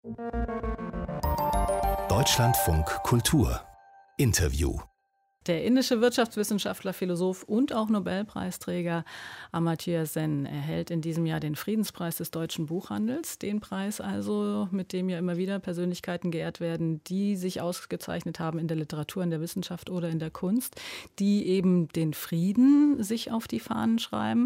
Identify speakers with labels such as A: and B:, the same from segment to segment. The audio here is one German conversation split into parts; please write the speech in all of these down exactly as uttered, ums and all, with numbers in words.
A: Deutschlandfunk Kultur Interview.
B: Der indische Wirtschaftswissenschaftler, Philosoph und auch Nobelpreisträger Amartya Sen erhält in diesem Jahr den Friedenspreis des deutschen Buchhandels. Den Preis also, mit dem ja immer wieder Persönlichkeiten geehrt werden, die sich ausgezeichnet haben in der Literatur, in der Wissenschaft oder in der Kunst, die eben den Frieden sich auf die Fahnen schreiben.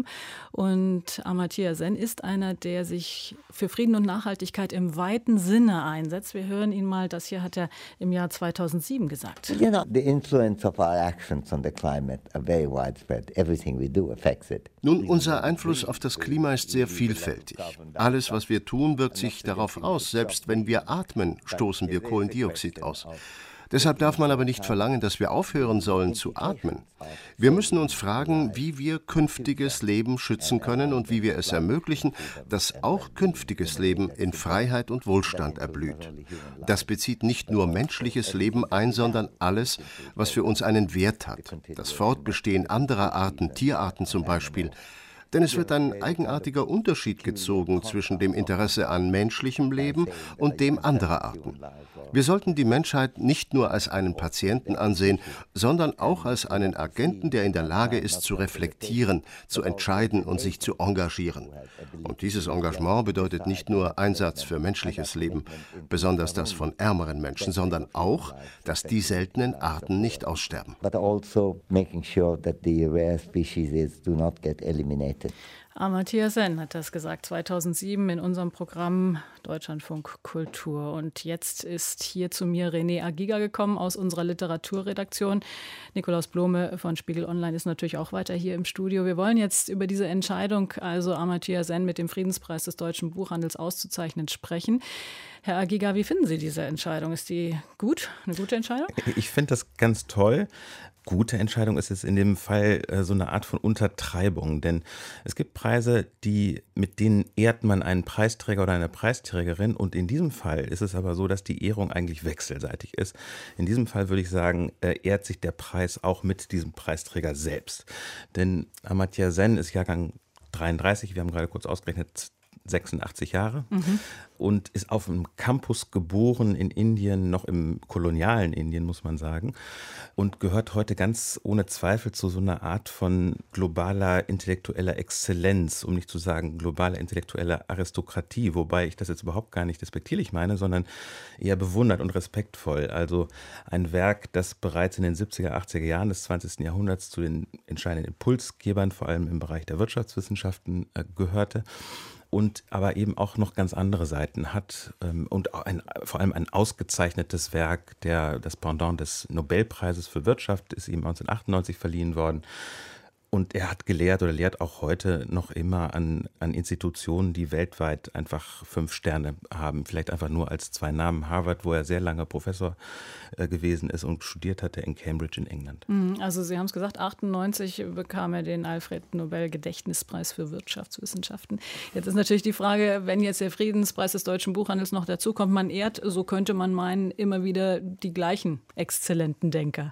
B: Und Amartya Sen ist einer, der sich für Frieden und Nachhaltigkeit im weiten Sinne einsetzt. Wir hören ihn mal, das hier hat er im Jahr zweitausendsieben gesagt.
C: You know, the influence of our actions on the climate are very widespread. Everything we do affects it.
D: Nun, unser Einfluss auf das Klima ist sehr vielfältig. Alles, was wir tun, wirkt sich darauf aus. Selbst wenn wir atmen, stoßen wir Kohlendioxid aus. Deshalb darf man aber nicht verlangen, dass wir aufhören sollen zu atmen. Wir müssen uns fragen, wie wir künftiges Leben schützen können und wie wir es ermöglichen, dass auch künftiges Leben in Freiheit und Wohlstand erblüht. Das bezieht nicht nur menschliches Leben ein, sondern alles, was für uns einen Wert hat. Das Fortbestehen anderer Arten, Tierarten zum Beispiel. Denn es wird ein eigenartiger Unterschied gezogen zwischen dem Interesse an menschlichem Leben und dem anderer Arten. Wir sollten die Menschheit nicht nur als einen Patienten ansehen, sondern auch als einen Agenten, der in der Lage ist, zu reflektieren, zu entscheiden und sich zu engagieren. Und dieses Engagement bedeutet nicht nur Einsatz für menschliches Leben, besonders das von ärmeren Menschen, sondern auch, dass die seltenen Arten nicht aussterben.
C: But also making sure that the rare species do not get eliminated.
B: Amartya Sen hat das gesagt, zweitausendsieben in unserem Programm Deutschlandfunk Kultur. Und jetzt ist hier zu mir René Agiga gekommen aus unserer Literaturredaktion. Nikolaus Blome von Spiegel Online ist natürlich auch weiter hier im Studio. Wir wollen jetzt über diese Entscheidung, also Amartya Sen mit dem Friedenspreis des deutschen Buchhandels auszuzeichnen, sprechen. Herr Agiga, wie finden Sie diese Entscheidung? Ist die gut, eine gute Entscheidung?
E: Ich finde das ganz toll. Gute Entscheidung ist es in dem Fall äh, so eine Art von Untertreibung, denn es gibt Preise, die, mit denen ehrt man einen Preisträger oder eine Preisträgerin, und in diesem Fall ist es aber so, dass die Ehrung eigentlich wechselseitig ist. In diesem Fall würde ich sagen, äh, ehrt sich der Preis auch mit diesem Preisträger selbst, denn Amartya Sen ist Jahrgang dreiunddreißig, wir haben gerade kurz ausgerechnet, sechsundachtzig Jahre, mhm. und ist auf einem Campus geboren in Indien, noch im kolonialen Indien, muss man sagen, und gehört heute ganz ohne Zweifel zu so einer Art von globaler intellektueller Exzellenz, um nicht zu sagen globaler intellektueller Aristokratie, wobei ich das jetzt überhaupt gar nicht despektierlich meine, sondern eher bewundert und respektvoll. Also ein Werk, das bereits in den siebziger, achtziger Jahren des zwanzigsten Jahrhunderts zu den entscheidenden Impulsgebern, vor allem im Bereich der Wirtschaftswissenschaften, äh, gehörte. Und aber eben auch noch ganz andere Seiten hat, ähm, und ein, vor allem ein ausgezeichnetes Werk, der, das Pendant des Nobelpreises für Wirtschaft ist ihm neunzehnhundertachtundneunzig verliehen worden. Und er hat gelehrt oder lehrt auch heute noch immer an, an Institutionen, die weltweit einfach fünf Sterne haben. Vielleicht einfach nur als zwei Namen: Harvard, wo er sehr lange Professor äh, gewesen ist und studiert hatte, in Cambridge in England.
B: Also Sie haben es gesagt, achtundneunzig bekam er den Alfred-Nobel-Gedächtnispreis für Wirtschaftswissenschaften. Jetzt ist natürlich die Frage, wenn jetzt der Friedenspreis des deutschen Buchhandels noch dazukommt, man ehrt, so könnte man meinen, immer wieder die gleichen exzellenten Denker.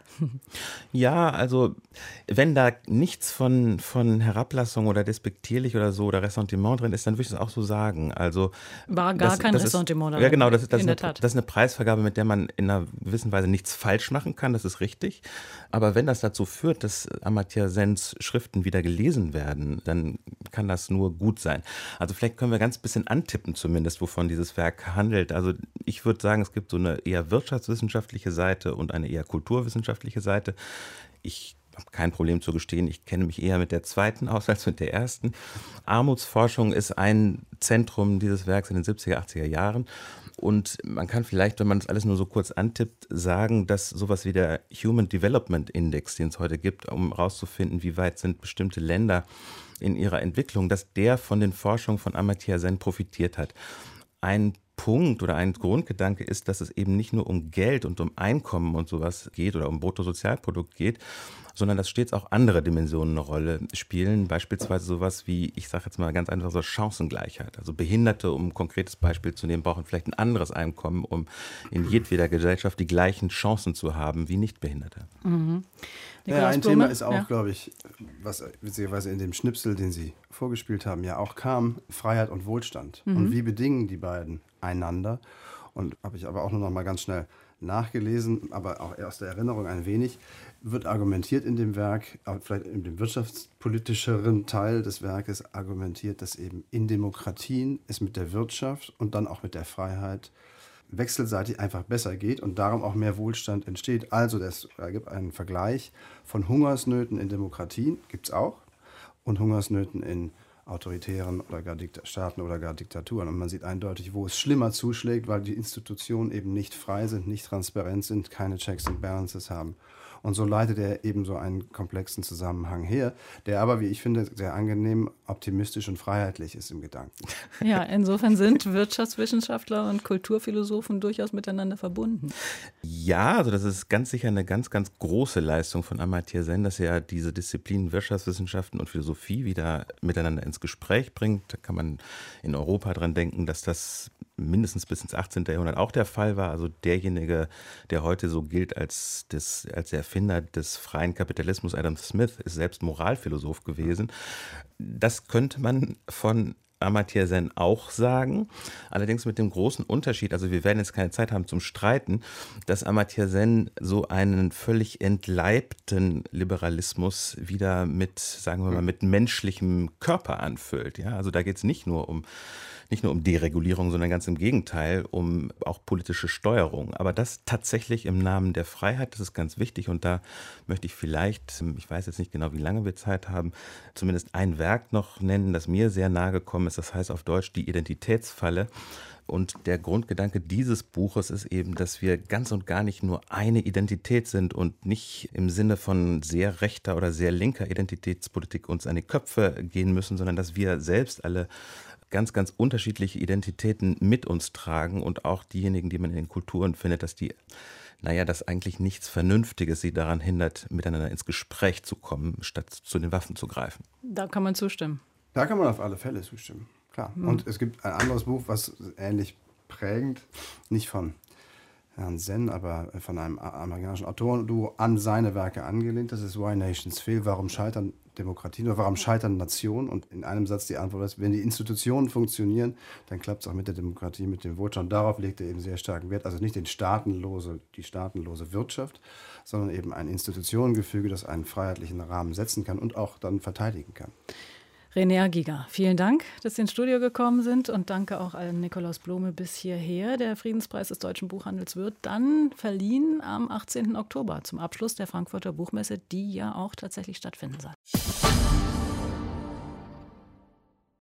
E: Ja, also wenn da nichts von, von Herablassung oder despektierlich oder so oder Ressentiment drin ist, dann würde ich das auch so sagen. Also
B: war gar
E: das,
B: kein
E: das
B: Ressentiment
E: ist,
B: darin.
E: Ja, genau, das ist, das,
B: in
E: ist
B: der
E: eine,
B: Tat.
E: das ist eine Preisvergabe, mit der man in einer gewissen Weise nichts falsch machen kann, das ist richtig. Aber wenn das dazu führt, dass Amartya Sens Schriften wieder gelesen werden, dann kann das nur gut sein. Also vielleicht können wir ganz bisschen antippen zumindest, wovon dieses Werk handelt. Also ich würde sagen, es gibt so eine eher wirtschaftswissenschaftliche Seite und eine eher kulturwissenschaftliche Seite. Ich Ich habe kein Problem zu gestehen, ich kenne mich eher mit der zweiten aus als mit der ersten. Armutsforschung ist ein Zentrum dieses Werks in den siebziger, achtziger Jahren. Und man kann vielleicht, wenn man das alles nur so kurz antippt, sagen, dass sowas wie der Human Development Index, den es heute gibt, um herauszufinden, wie weit sind bestimmte Länder in ihrer Entwicklung, dass der von den Forschungen von Amartya Sen profitiert hat. Ein Punkt oder ein Grundgedanke ist, dass es eben nicht nur um Geld und um Einkommen und sowas geht oder um Bruttosozialprodukt geht, sondern dass stets auch andere Dimensionen eine Rolle spielen, beispielsweise sowas wie, ich sage jetzt mal ganz einfach so, Chancengleichheit. Also Behinderte, um ein konkretes Beispiel zu nehmen, brauchen vielleicht ein anderes Einkommen, um in jedweder Gesellschaft die gleichen Chancen zu haben wie Nichtbehinderte.
B: Mhm.
F: Ja, ein
B: Blume?
F: Thema ist auch,
B: ja.
F: glaube ich, was witzigerweise in dem Schnipsel, den Sie vorgespielt haben, ja auch kam, Freiheit und Wohlstand. Mhm. Und wie bedingen die beiden einander? und habe ich aber auch nur noch mal ganz schnell nachgelesen, aber auch aus der Erinnerung ein wenig, wird argumentiert in dem Werk, vielleicht in dem wirtschaftspolitischeren Teil des Werkes argumentiert, dass eben in Demokratien es mit der Wirtschaft und dann auch mit der Freiheit wechselseitig einfach besser geht und darum auch mehr Wohlstand entsteht. Also es gibt einen Vergleich von Hungersnöten in Demokratien, gibt es auch, und Hungersnöten in autoritären oder gar Dikta- Staaten oder gar Diktaturen. Und man sieht eindeutig, wo es schlimmer zuschlägt, weil die Institutionen eben nicht frei sind, nicht transparent sind, keine Checks and Balances haben. Und so leitet er eben so einen komplexen Zusammenhang her, der aber, wie ich finde, sehr angenehm, optimistisch und freiheitlich ist im Gedanken.
B: Ja, insofern sind Wirtschaftswissenschaftler und Kulturphilosophen durchaus miteinander verbunden.
E: Ja, also das ist ganz sicher eine ganz, ganz große Leistung von Amartya Sen, dass er diese Disziplinen Wirtschaftswissenschaften und Philosophie wieder miteinander ins Gespräch bringt. Da kann man in Europa dran denken, dass das mindestens bis ins achtzehnten. Jahrhundert auch der Fall war. Also derjenige, der heute so gilt als, das, als der Erfinder des freien Kapitalismus, Adam Smith, ist selbst Moralphilosoph gewesen. Das könnte man von Amartya Sen auch sagen, allerdings mit dem großen Unterschied, also wir werden jetzt keine Zeit haben zum Streiten, dass Amartya Sen so einen völlig entleibten Liberalismus wieder mit, sagen wir mal, mit menschlichem Körper anfüllt. Ja? Also da geht es nicht nur um Nicht nur um Deregulierung, sondern ganz im Gegenteil, um auch politische Steuerung. Aber das tatsächlich im Namen der Freiheit, das ist ganz wichtig. Und da möchte ich vielleicht, ich weiß jetzt nicht genau, wie lange wir Zeit haben, zumindest ein Werk noch nennen, das mir sehr nahe gekommen ist. Das heißt auf Deutsch die Identitätsfalle. Und der Grundgedanke dieses Buches ist eben, dass wir ganz und gar nicht nur eine Identität sind und nicht im Sinne von sehr rechter oder sehr linker Identitätspolitik uns an die Köpfe gehen müssen, sondern dass wir selbst alle ganz, ganz unterschiedliche Identitäten mit uns tragen und auch diejenigen, die man in den Kulturen findet, dass die, naja, dass eigentlich nichts Vernünftiges sie daran hindert, miteinander ins Gespräch zu kommen, statt zu den Waffen zu greifen.
B: Da kann man zustimmen.
F: Da kann man auf alle Fälle zustimmen, klar. Mhm. Und es gibt ein anderes Buch, was ähnlich prägend, nicht von Herrn Sen, aber von einem amerikanischen Autorenduo an seine Werke angelehnt. Das ist Why Nations Fail, warum scheitern Demokratien oder warum scheitern Nationen? Und in einem Satz die Antwort ist, wenn die Institutionen funktionieren, dann klappt es auch mit der Demokratie, mit dem Wohlstand. Darauf legt er eben sehr starken Wert. Also nicht den staatenlose, die staatenlose Wirtschaft, sondern eben ein Institutionengefüge, das einen freiheitlichen Rahmen setzen kann und auch dann verteidigen kann.
B: René Giger, vielen Dank, dass Sie ins Studio gekommen sind und danke auch an Nikolaus Blome bis hierher. Der Friedenspreis des Deutschen Buchhandels wird dann verliehen am achtzehnten Oktober zum Abschluss der Frankfurter Buchmesse, die ja auch tatsächlich stattfinden soll.